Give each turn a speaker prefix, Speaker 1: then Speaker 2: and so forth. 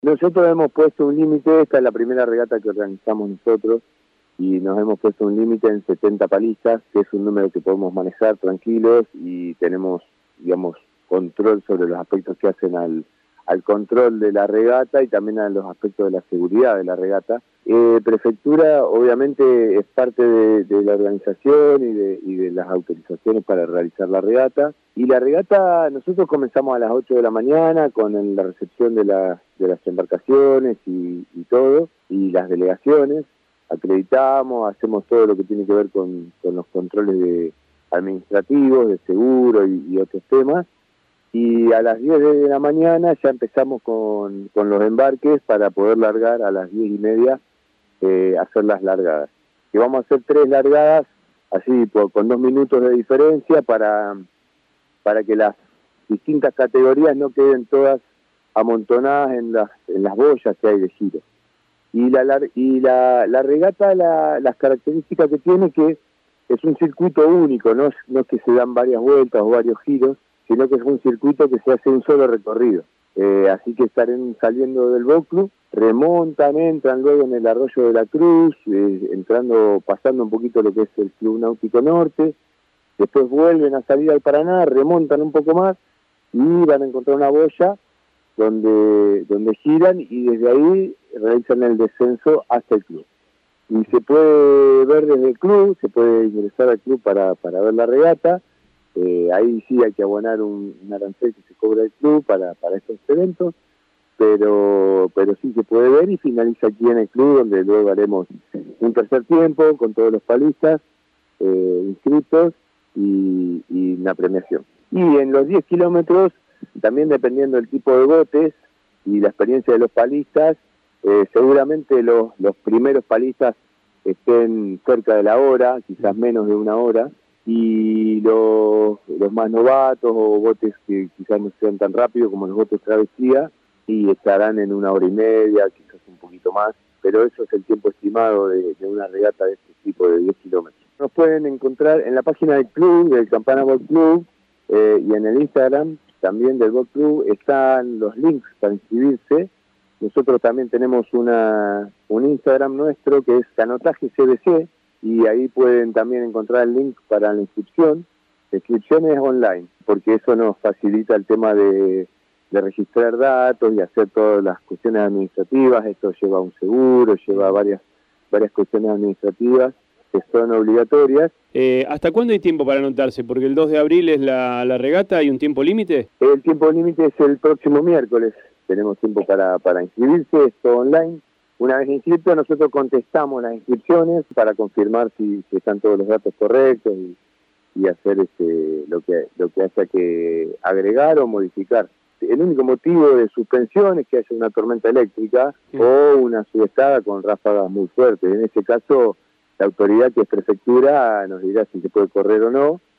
Speaker 1: Nosotros hemos puesto un límite, esta es la primera regata que organizamos nosotros, y nos hemos puesto un límite en 70 palistas, que es un número que podemos manejar tranquilos y tenemos, digamos, control sobre los aspectos que hacen al control de la regata y también a los aspectos de la seguridad de la regata. Prefectura obviamente es parte de la organización y de las autorizaciones para realizar la regata. Y la regata, nosotros comenzamos a las 8 de la mañana con la recepción de las embarcaciones y todo, y las delegaciones. Acreditamos, hacemos todo lo que tiene que ver con los controles administrativos, de seguro y otros temas. Y a las 10 de la mañana ya empezamos con los embarques para poder largar a las 10:30, hacer las largadas. Y vamos a hacer 3 largadas, así con 2 minutos de diferencia para que las distintas categorías no queden todas amontonadas en las boyas que hay de giro. Y la regata, las características que tiene, que es un circuito único, no es que se dan varias vueltas o varios giros, sino que es un circuito que se hace un solo recorrido. Así que estarán saliendo del boat club, remontan, entran luego en el arroyo de la Cruz, pasando un poquito lo que es el Club Náutico Norte, después vuelven a salir al Paraná, remontan un poco más y van a encontrar una boya donde giran y desde ahí realizan el descenso hasta el club. Y se puede ver desde el club, se puede ingresar al club para ver la regata. Ahí sí hay que abonar un arancel que se cobra el club para estos eventos, pero sí se puede ver y finaliza aquí en el club, donde luego haremos un tercer tiempo con todos los palistas inscritos y una premiación. Y en los 10 kilómetros, también dependiendo del tipo de botes y la experiencia de los palistas, seguramente los primeros palistas estén cerca de la hora, quizás menos de una hora, y los más novatos o botes que quizás no sean tan rápidos como los botes travesía, y estarán en 1 hora y media, quizás un poquito más, pero eso es el tiempo estimado de una regata de este tipo de 10 kilómetros. Nos pueden encontrar en la página del club, del Campana Boat Club, y en el Instagram también del Boat Club están los links para inscribirse. Nosotros también tenemos un Instagram nuestro que es Canotaje CBC, y ahí pueden también encontrar el link para la inscripción. La inscripción es online, porque eso nos facilita el tema de registrar datos y hacer todas las cuestiones administrativas. Esto lleva un seguro, lleva varias cuestiones administrativas que son obligatorias.
Speaker 2: ¿Hasta cuándo hay tiempo para anotarse? Porque el 2 de abril es la regata, ¿hay un tiempo límite?
Speaker 1: El tiempo límite es el próximo miércoles. Tenemos tiempo para inscribirse, esto online. Una vez inscrito, nosotros contestamos las inscripciones para confirmar si están todos los datos correctos y hacer lo que haya que agregar o modificar. El único motivo de suspensión es que haya una tormenta eléctrica o una subestada con ráfagas muy fuertes. En este caso, la autoridad, que es prefectura, nos dirá si se puede correr o no,